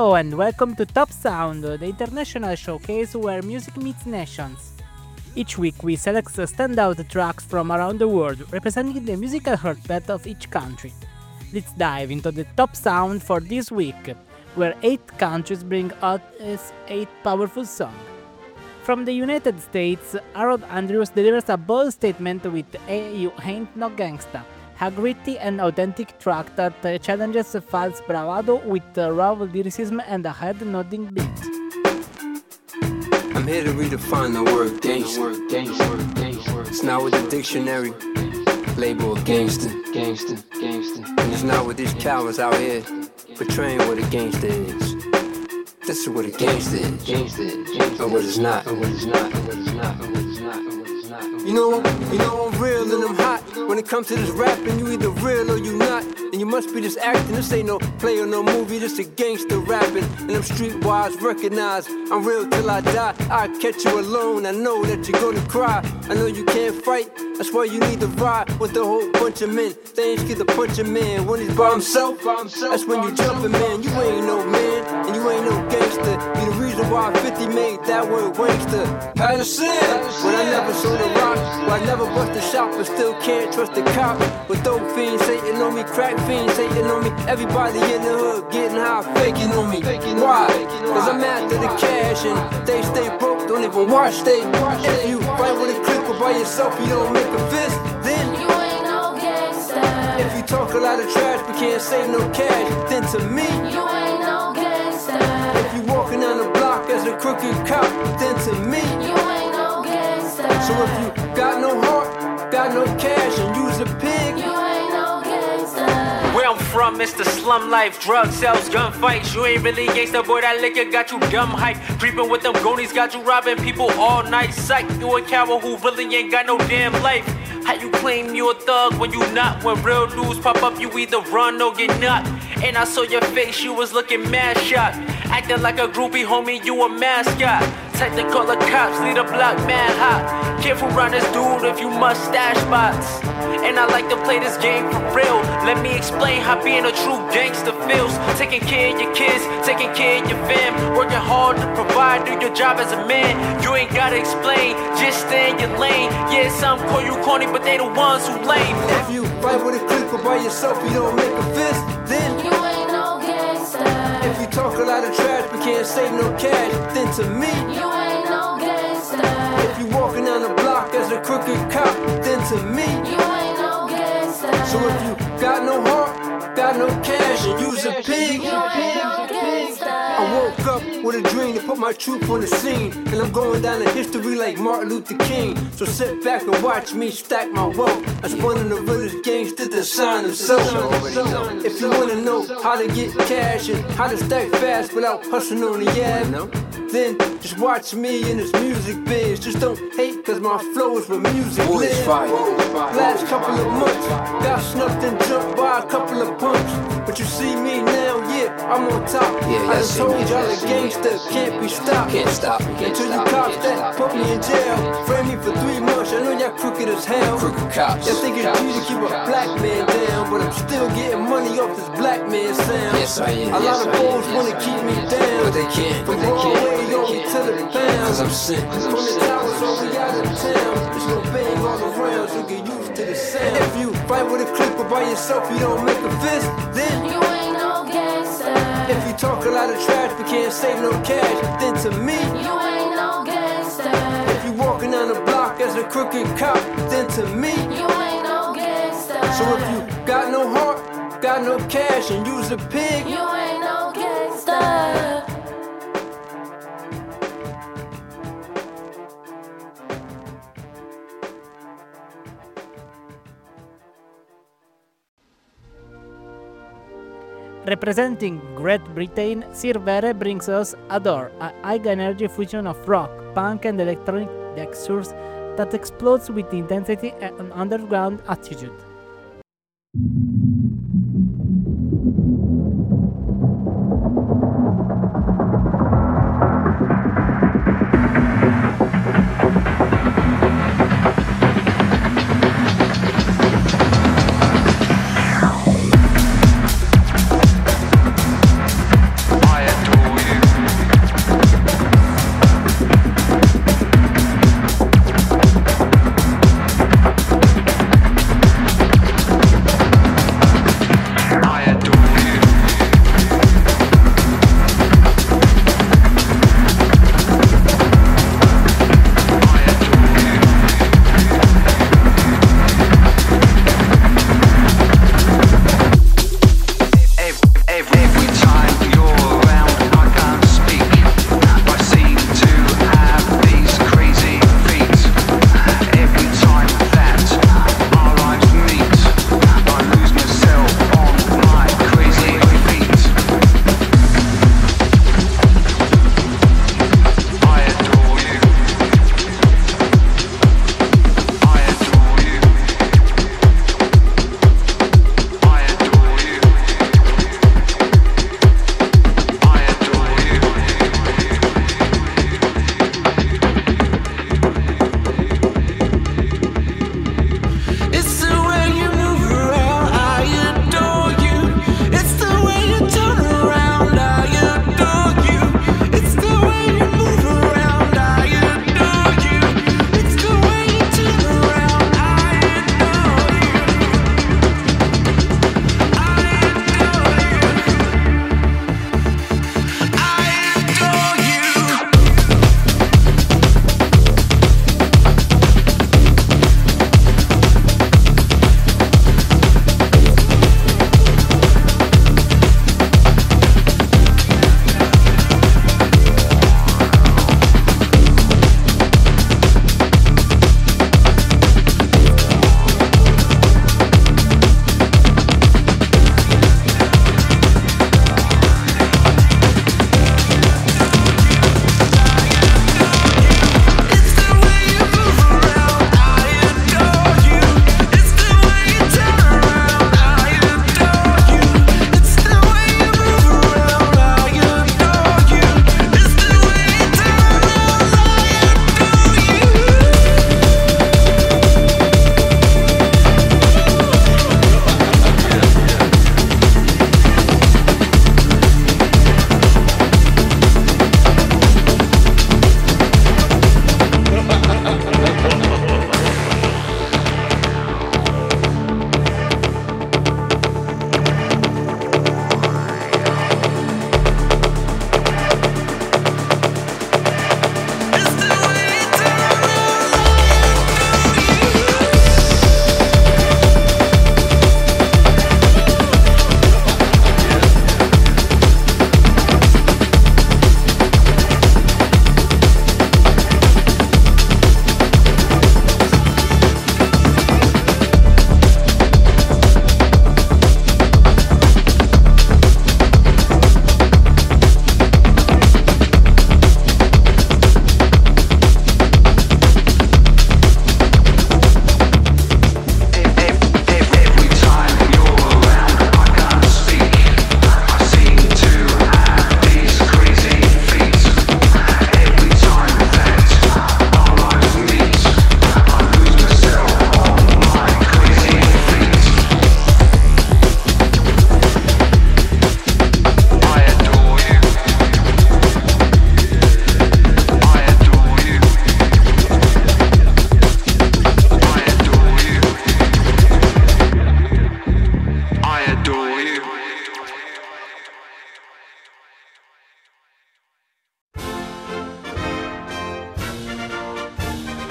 Hello and welcome to Top Sound, the international showcase where music meets nations. Each week we select standout tracks from around the world, representing the musical heartbeat of each country. Let's dive into the top sound for this week, where 8 countries bring out its 8 powerful songs. From the United States, Harold Andrews delivers a bold statement with "Hey, You Ain't No Gangsta," a gritty and authentic track that challenges false bravado with raw lyricism and a head-nodding beat. I'm here to redefine the word gangster. It's not with the dictionary label of gangster. And it's not with these cowards out here portraying what a gangster is. This is what a gangster is, or what it's not. You know I'm real and I'm hot. When it comes to this rapping, you either real or you not. And you must be just acting. This ain't no play or no movie, this a gangster rapping. And I'm streetwise recognized. I'm real till I die. I'll catch you alone. I know that you're gonna cry. I know you can't fight. That's why you need to ride with a whole bunch of men. They ain't scared to punch a man. When he's by himself, that's when you jumping, man. You ain't no man, and you ain't no gangster. You the reason why 50 made that word wankster. Patterson, when I never sold a rock, well, I never bust a shop, but still can't trust a cop. With dope fiends hating on me, crack fiends hating on me. Everybody in the hood getting high, faking on me. Why? Cause I'm after the cash, and they stay broke, don't even watch they. If you fight with a clip or by yourself, you don't make a fist, then you ain't no gangster. If you talk a lot of trash but can't save no cash, then to me, you ain't no gangster. If you walking down the block as a crooked cop, then to me, you ain't no gangster. So if you got no heart, got no cash, and you's a pig, you ain't no gangster. Where I'm from, it's the slum life, drug sales, gunfights. You ain't really gangsta, boy, that liquor got you dumb hype. Creeping with them goonies, got you robbing people all night. Psych, you a coward who really ain't got no damn life. How you claim you a thug when you not? When real dudes pop up, you either run or get knocked. And I saw your face, you was looking mad shocked. Acting like a groupie, homie, you a mascot. Type to call the cops, lead a block mad hot. Careful around this dude if you mustache spots. And I like to play this game for real. Let me explain how being a true gangster feels. Taking care of your kids, taking care of your fam. Working hard to provide, do your job as a man. You ain't gotta explain, just stay in your lane. Yeah, some call you corny, but they the ones who lame. If you fight with a clip or by yourself, you don't make a fist, then you ain't no gangster. If you talk a lot of trash but can't save no cash, then to me, you ain't no gangster. If you walking down the block as a crooked cop, then to me, you ain't no gangster. So if you got no heart, got no cash, and you's a pig, you ain't no gangster. I woke up with a dream to put my truth on the scene, and I'm going down in history like Martin Luther King. So sit back and watch me stack my wealth. I spun in the realest gangster to sign himself. If you wanna know how to get cash and how to stack fast without hustling on the ad, then just watch me in this music biz. Just don't hate, cause my flow is for music. Last couple of months, got snuffed and jumped by a couple of punks. But you see me now, yeah, I'm on top. I just told y'all a gangster can't be stopped. Until you cops that put me in jail, frame me for 3 months. I know y'all crooked as hell. Y'all think it's G to keep a black man down, but I'm still getting money off this black man sound. A lot of fools wanna keep me down, but they can't. From Broadway over to the pound. Cause I'm sick. From the towers over out of town, there's no bang all around, so get used to the sound. If you fight with a clip or by yourself, you don't make a fist, then you ain't no gangster. If you talk a lot of trash but can't save no cash, then to me, you ain't no gangster. If you walking down the block as a crooked cop, then to me, you ain't no gangster. So if you got no heart, got no cash, and you's a pig, you ain't no gangster. Representing Great Britain, Sir Vere brings us Adore, a high-energy fusion of rock, punk and electronic textures that explodes with intensity and an underground attitude. I adore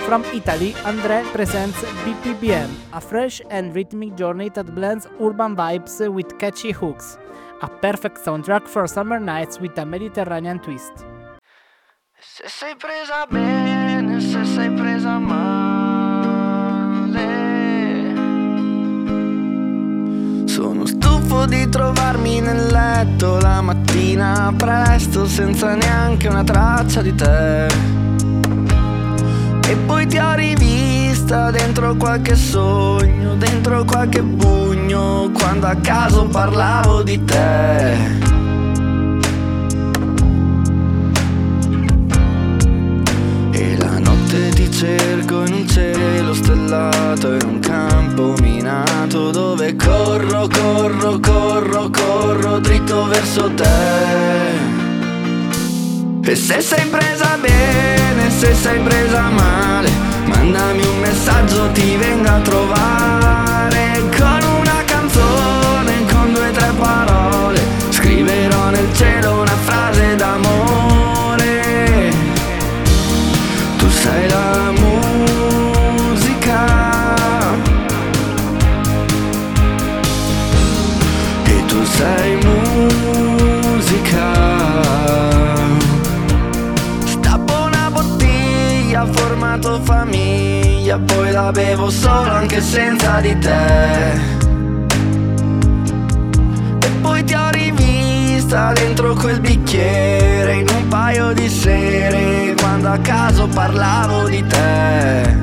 From Italy, André presents BPBM, a fresh and rhythmic journey that blends urban vibes with catchy hooks. A perfect soundtrack for summer nights with a Mediterranean twist. Se sei presa bene, se sei presa male. Sono stufo di trovarmi nel letto la mattina presto senza neanche una traccia di te. E poi ti ho rivista dentro qualche sogno, dentro qualche pugno, quando a caso parlavo di te. Ti cerco in un cielo stellato, in un campo minato, dove corro, corro, corro, corro dritto verso te. E se sei presa bene, se sei presa male, mandami un messaggio, ti vengo a trovare. Con una canzone, con 2 o 3 parole, scriverò nel cielo una frase d'amore. Tu sei la musica e tu sei musica. Stappo una bottiglia, formato famiglia, poi la bevo solo anche senza di te. E poi ti ho rivista dentro quel bicchiere in un paio di sere, quando a caso parlavo di te.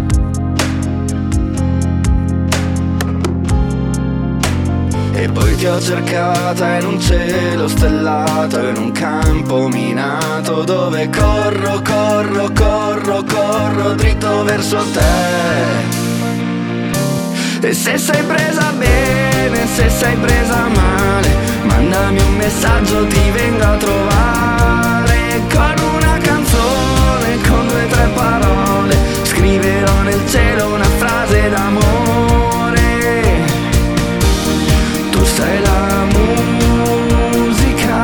E poi ti ho cercata in un cielo stellato, in un campo minato, dove corro, corro, corro, corro dritto verso te. E se sei presa bene, se sei presa male, mandami un messaggio, ti vengo a trovare. Con una canzone, con 2 o 3 parole, scriverò nel cielo una frase d'amore. Tu sei la musica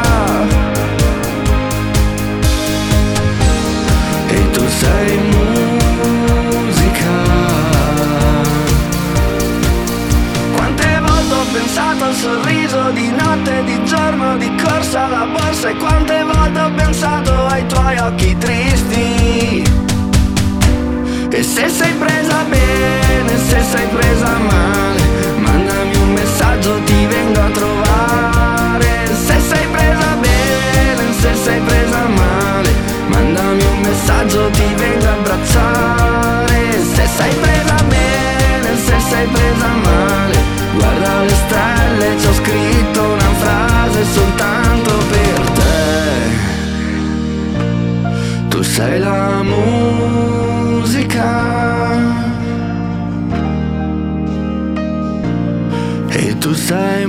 e tu sei musica. Quante volte ho pensato al sorriso di notte e di giorno, di corsa alla borsa, e quante volte ho pensato ai tuoi occhi tristi. E se sei presa bene, se sei presa male, mandami un messaggio, ti vengo a trovare. Se sei presa bene, se sei presa male, mandami un messaggio, ti vengo a abbracciare. Se sei presa bene, se sei presa male, guarda le stelle, ci ho scritto una frase soltanto per te. Tu sei la musica e tu sei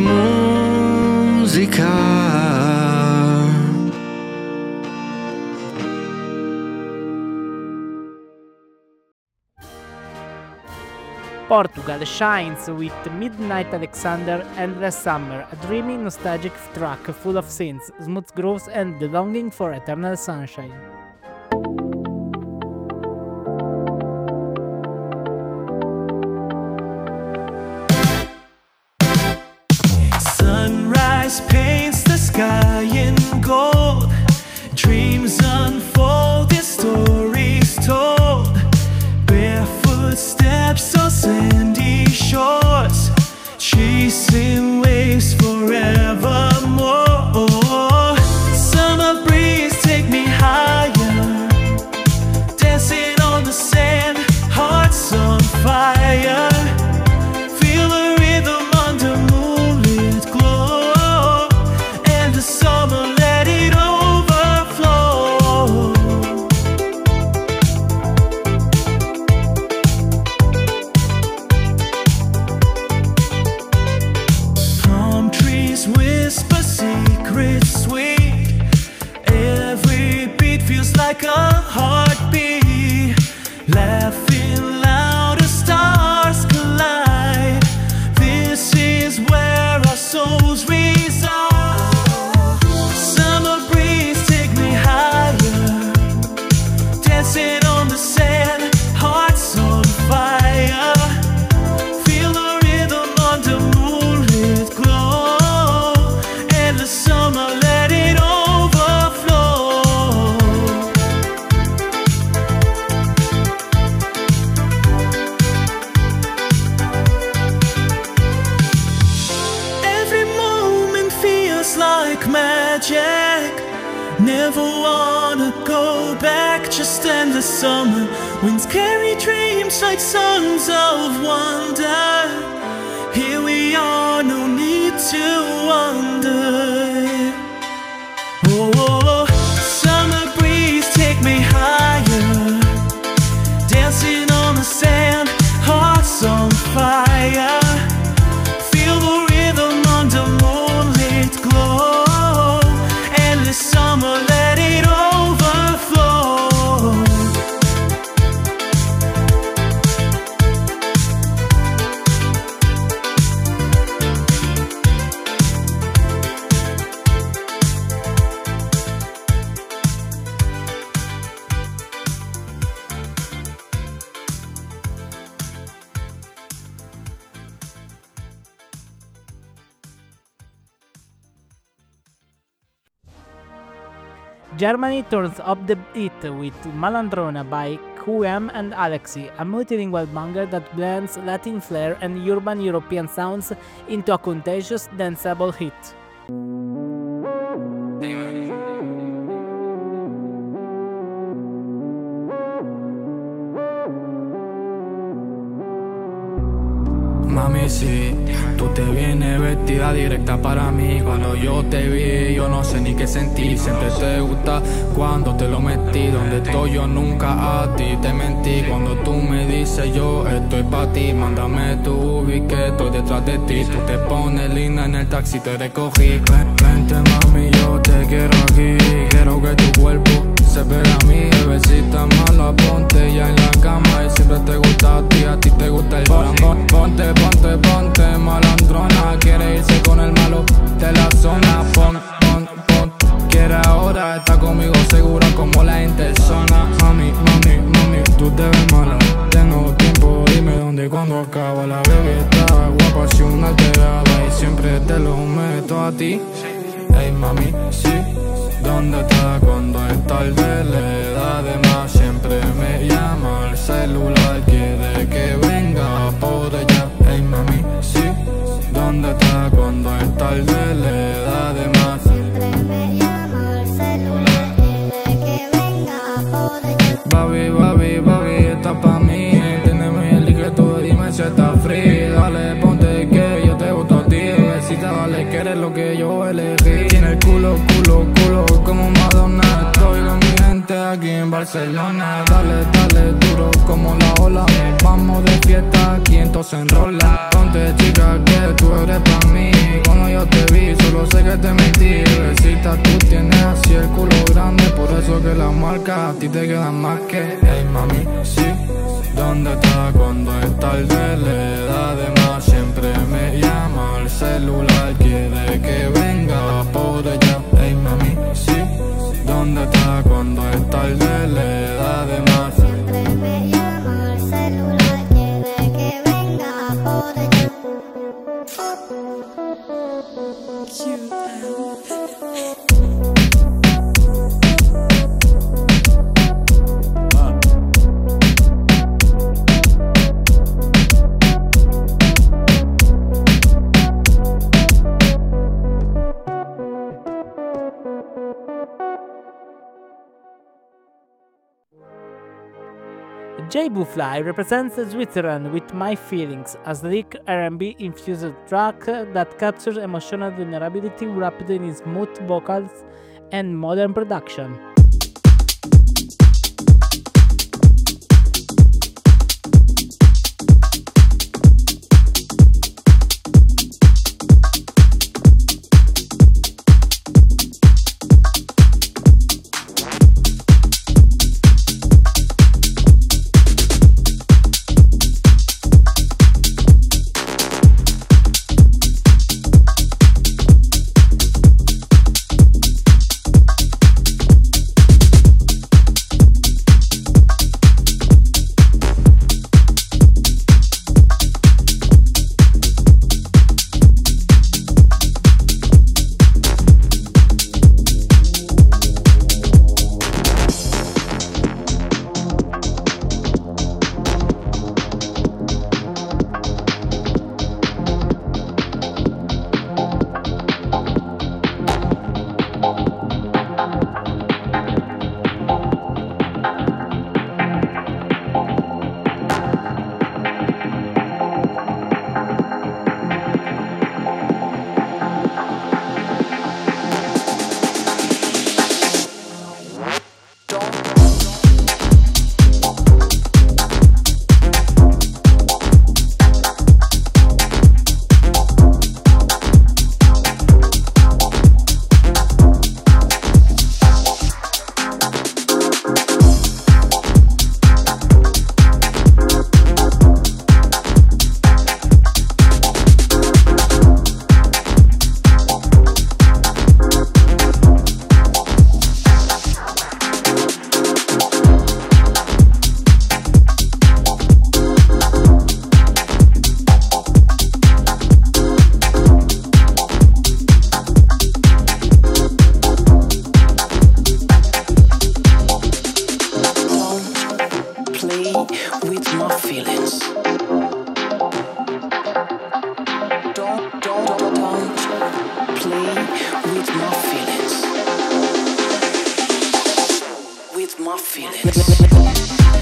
musica. Portugal shines with Midnight Alexander, Endless Summer, a dreamy, nostalgic track full of synths, smooth grooves and the longing for eternal sunshine. Sunrise paints the sky in gold, dreams unfold, their stories told. Barefoot steps on sandy shores, chasing waves forevermore. Summer breeze, take me higher. never wanna go back, just end the summer. Winds carry dreams like songs of wonder. Here we are, no need to wonder. Oh, oh, oh. Summer breeze, take me higher. Dancing on the sand, hearts on fire. Feel the rhythm under moonlit glow. Endless summer, let it overflow. Germany turns up the beat with Malandrona by QM and Alexi, a multilingual banger that blends Latin flair and urban European sounds into a contagious danceable hit. Mami, sí, tú te vienes vestida directa para mí. Cuando yo te vi, yo no sé ni qué sentí. Siempre te gusta cuando te lo metí. Donde estoy yo nunca a ti te mentí. Cuando tú me dices yo estoy pa' ti, mándame tu ubi que estoy detrás de ti. Tú te pones linda en el taxi, te recogí. Vente mami, yo te quiero aquí. Quiero que tu cuerpo se vea a mí. Bebecita mala, ponte ya en la cama. Y siempre te gusta a ti te gusta el drama. Ponte, malandrona. Quiere irse con el malo de la zona. Pon. Quiere ahora, está conmigo segura como la interzona. Mami, tú te ves mala. Tengo tiempo, dime dónde y cuándo acaba. La bebé está guapa, si una alterada. Y siempre te lo meto a ti. Ey mami, sí. ¿Dónde está cuando es tarde? Le da de más, siempre me llama al celular. Quiere que venga por ella. Ey mami, sí. ¿Dónde está cuando es tarde? Le da de más. Siempre me llama al celular. Quiere que venga por ella. Baby, está pa' mí. Tiene el que tú dime si está free. Dale, ponte que yo te gusto a ti. Besita, dale, que eres lo que yo elegí. Tiene el culo como Madonna. Estoy con mi gente aquí en Barcelona. Dale, duro como la ola. Vamos de fiesta, aquí entonces enrola. Ponte chica que tú eres pa' mí. Cuando yo te vi, solo sé que te mentí. Besita, tú tienes así el culo grande. Por eso que las marcas a ti te quedan más que. Ey mami, sí. ¿Dónde está cuando es tarde? Le da de más, siempre me llama al celular. Quiere que venga por ella. Ey mami, sí. ¿Dónde está cuando es tarde? Le da de más. Siempre me llama al celular. Quiere que venga por ella. J Fly represents Switzerland with My Feelings, a sleek R&B infused track that captures emotional vulnerability wrapped in smooth vocals and modern production. play with my feelings. Don't play with my feelings. With my feelings.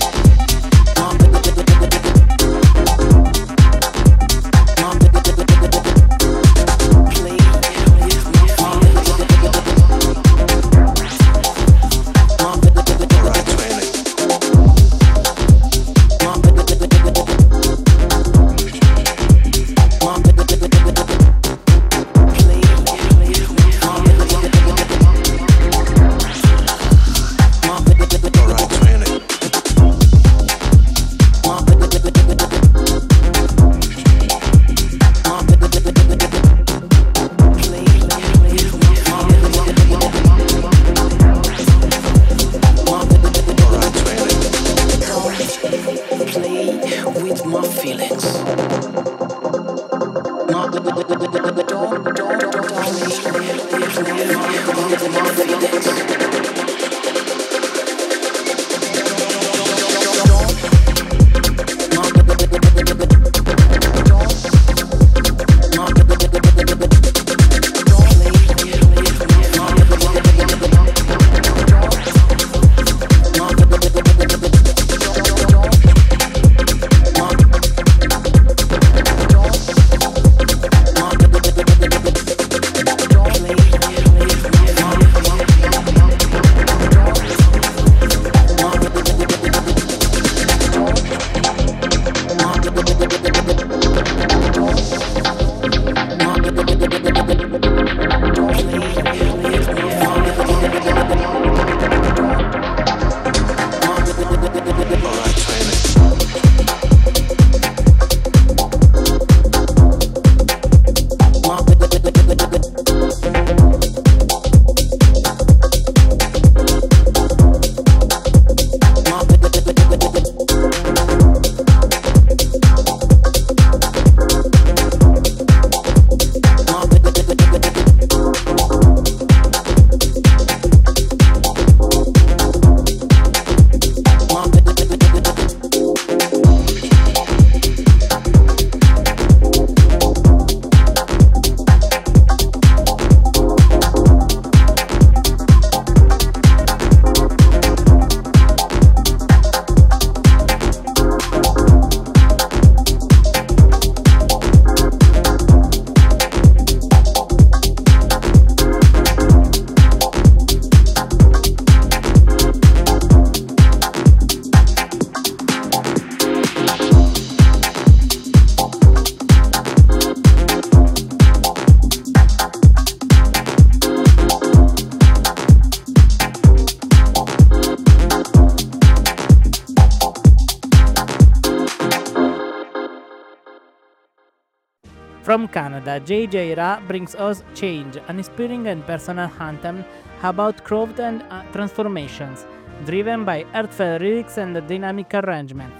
From Canada, JJ Ra brings us Change, an inspiring and personal anthem about growth and transformations, driven by heartfelt lyrics and dynamic arrangements.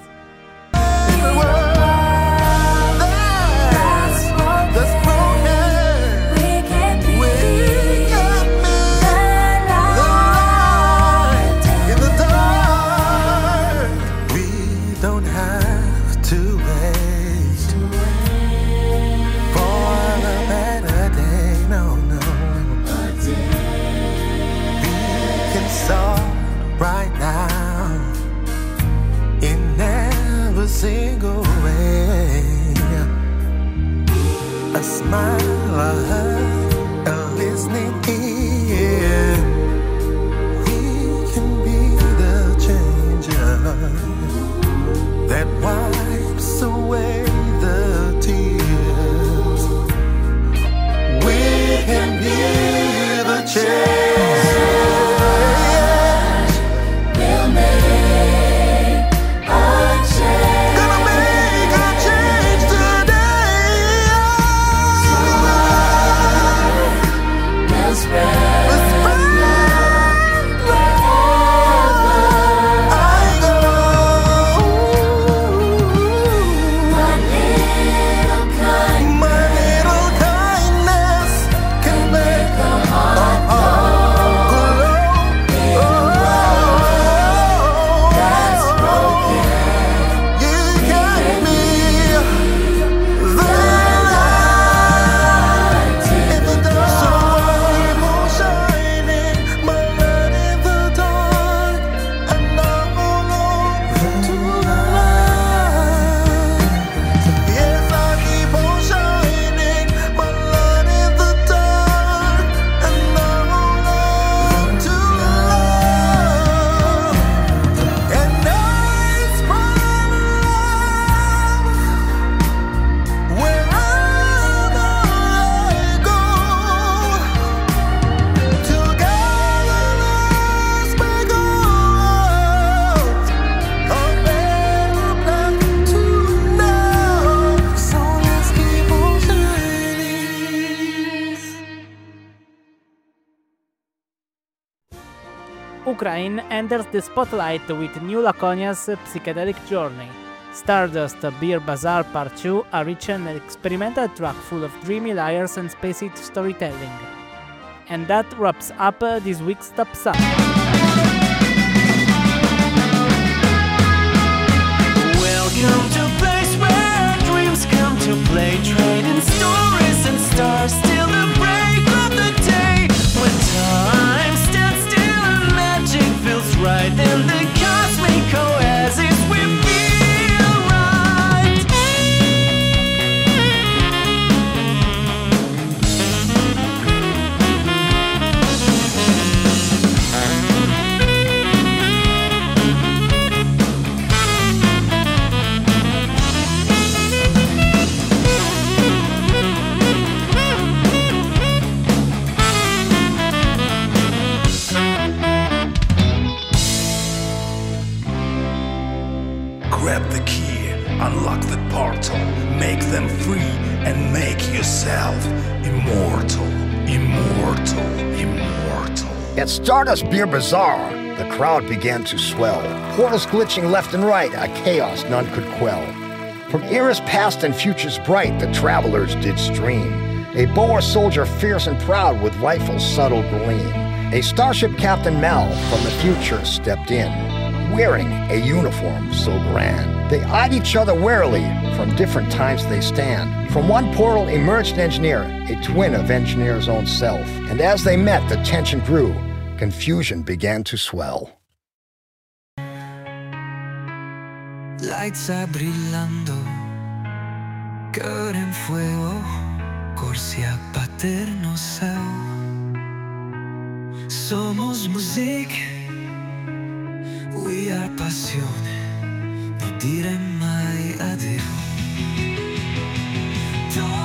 Single way, a smile, a listening ear. We can be the changer that wipes away the tears. We can be the change. We'll make a change. Spread Ukraine enters the spotlight with New Laconia's psychedelic journey. Stardust Beer Bazaar Part 2, a rich and experimental track full of dreamy layers and spacey storytelling. And that wraps up this week's Top Sound. Welcome to a place where dreams come to play, trading stories and stars till the break of the day. When time stands still and magic feels right, and the cosmic oasis we feel right. Grab the key, unlock the portal, make them free, and make yourself immortal, immortal, immortal. At Stardust Beer Bazaar, the crowd began to swell. Portals glitching left and right, a chaos none could quell. From eras past and futures bright, the travelers did stream. A Boer soldier fierce and proud with rifle's subtle gleam. A starship Captain Mal from the future stepped in, wearing a uniform so grand. They eyed each other warily, from different times they stand. From one portal emerged an engineer, a twin of engineer's own self. And as they met, the tension grew, confusion began to swell. Lights are brillando, cœur en fuego, corsi a paterno céu. Somos musique, we are passione, non dire mai addio.